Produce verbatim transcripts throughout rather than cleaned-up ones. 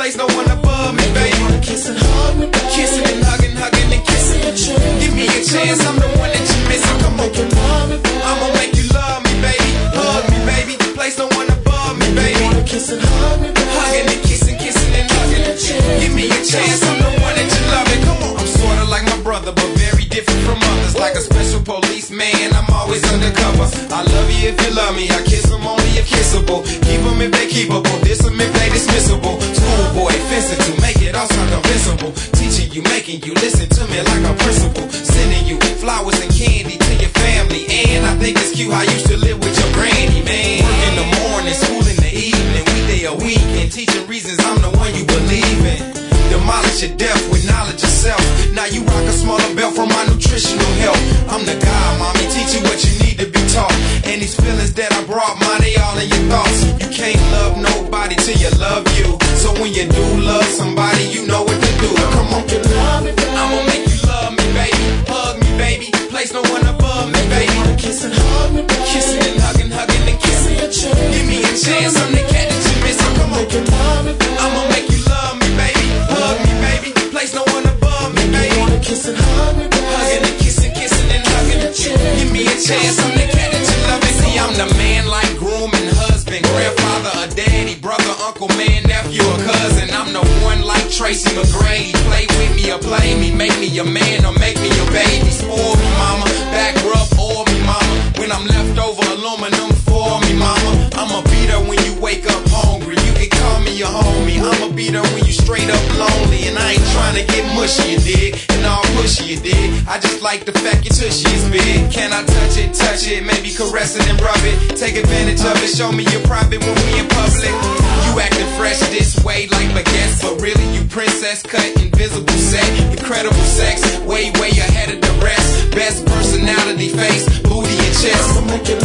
place no one above me, baby. Kissing, hug me, baby. Kissing and hugging, hugging and kissing. Give me a chance, I'm the one that you're missing. Come on, I'ma make you love me, baby. Hug me, baby. Place no one above me, baby. Kissing, hug me, baby. Hugging and kissing, kissing and hugging. Give me a chance, I'm the one that you love it. Come on, I'm sorta like my brother, but very different from others. Like a special policeman, I'm always undercover. I love you if you love me. I kiss them only if kissable. Keep them if they keepable. Diss them if they dismissible. Schoolboy, fencing to make it all sound invincible. Teaching you, making you listen to me like a principal. Sending you flowers and candy to your family. And I think it's cute how you used to live with your granny, man. Work in the morning, school in the evening. Weekday a weekend, teaching reasons I'm the one you believe in. Demolish your death with knowledge of self. Now you rock a smaller belt for my nutritional health. I'm the guy, mommy, teach you what you need to be taught. And these feelings that I brought, mine, they all in your thoughts. You can't love nobody till you love you. So when you do love somebody, you know what to do. Come on, I'ma make you love me, baby. Hug me, baby. Place no one above me, baby. Kissing, hug me, baby. Kissing and hugging, hugging and kissing. Give me a chance, I'm the cat that you missing. Come on, I'ma make you love me, baby. Hug me, baby. Place no one above me, baby. Kissing, hug me, baby. Hugging and kissing, kissing and hugging. Give me a chance, I'm the cat that you love. See, I'm the man like groom and husband, grandfather, a daddy, brother, uncle, man, nephew, or cousin. I'm the one like Tracy McGrady. Play with me or play me, make me your man or make me your baby. Spoil me, mama, back rub all me, mama. When I'm left over, aluminum for me, mama. I'ma beat her when you wake up hungry. You can call me your homie. I'ma beat her when you straight up lonely. And I ain't trying to get mushy, you dig? And all pushy, you dig? I just like the fact your tushy is big. Can I touch it, touch it, maybe caress it and rub it? Take advantage of it, show me your private when we in public. You acting fresh this way like baguettes, but really you princess cut, invisible set, incredible sex, way, way ahead of the rest. Best personality, face, booty and chest.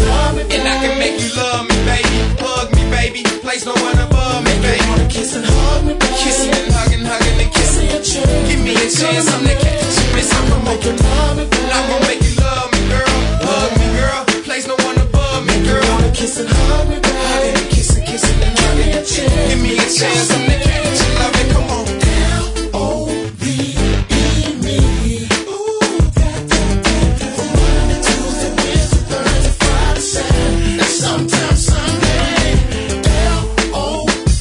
And I can make you love me, baby. Hug me, baby. Place no one above me, baby. Kissing, hug me, baby. Kissing and hugging, hugging and kissing. Give me a chance, I'm the cat that you miss. I'm gonna make you love me, baby. I'm gonna make you love me, girl. Hug me, girl. Place no one above me, girl. Kissing, hug me, baby. Hugging and kissing, kissing and hugging. Give me a chance, I'm the cat that you love it. Come on. L O V E me. Ooh, that, that, that, that. From Monday, Tuesday, Wednesday, Thursday, Friday, Saturday, and sometimes Sunday. L O V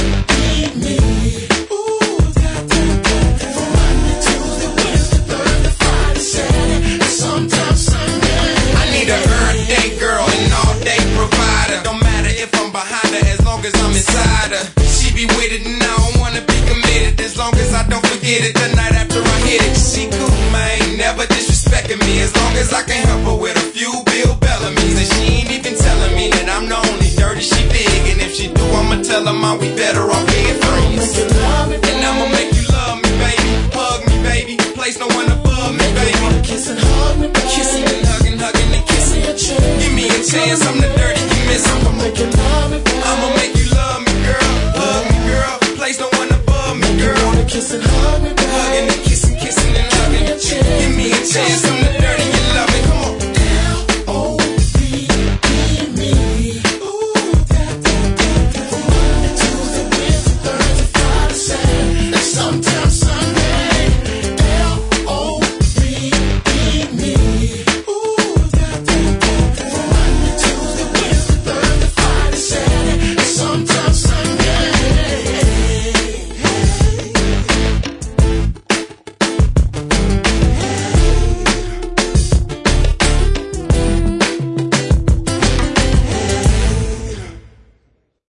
E me. Ooh, that, that, that, that. From Monday, Tuesday, Wednesday, Thursday, Friday, Saturday, and sometimes Sunday. I need a earth day girl and all day provider. Don't matter if I'm behind her as long as I'm inside her. She be with it and I don't wanna be committed as long as I don't forget it the night after I hit it. She cool, man, never disrespecting me as long as I can help her with a few Bill Bellamy's. And she ain't even telling me that I'm the only dirty she dig. And if she do, I'ma tell her, ma, we better off being friends. And I'ma make you love me, baby. Hug me, baby. Place no one above me, baby. Kissing, hug me, baby. Kissing and hugging, hugging and kissing. Give me a chance, I'm the dirty you miss. I'ma make you love me, baby. I'ma make you love me, girl. Hug me, girl. Place no one above me, girl. Kissing, hug me,